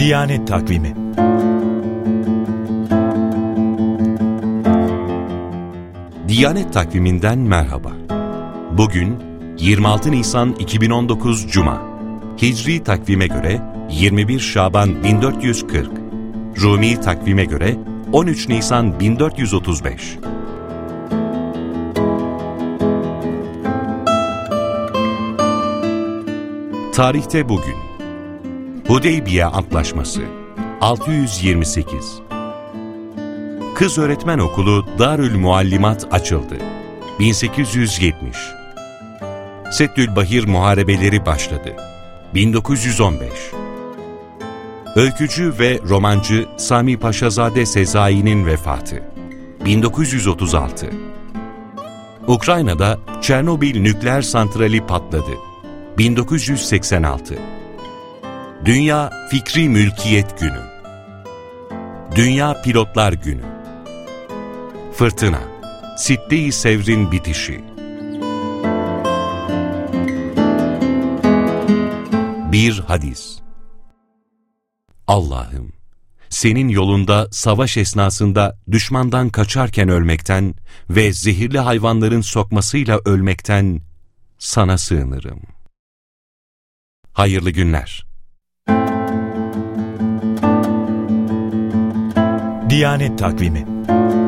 Diyanet Takvimi. Diyanet Takvimi'nden merhaba. Bugün 26 Nisan 2019 Cuma. Hicri takvime göre 21 Şaban 1440. Rumi takvime göre 13 Nisan 1435. Tarihte bugün. Hudeybiye Antlaşması 628. Kız Öğretmen Okulu Darül Muallimat açıldı. 1870. Seddülbahir Muharebeleri başladı. 1915. Öykücü ve romancı Sami Paşazade Sezai'nin vefatı. 1936. Ukrayna'da Çernobil nükleer santrali patladı. 1986. Dünya Fikri Mülkiyet Günü. Dünya Pilotlar Günü. Fırtına, Sitte-i Sevr'in bitişi. Bir hadis. Allah'ım, senin yolunda savaş esnasında düşmandan kaçarken ölmekten ve zehirli hayvanların sokmasıyla ölmekten sana sığınırım. Hayırlı günler. Diyanet Takvimi.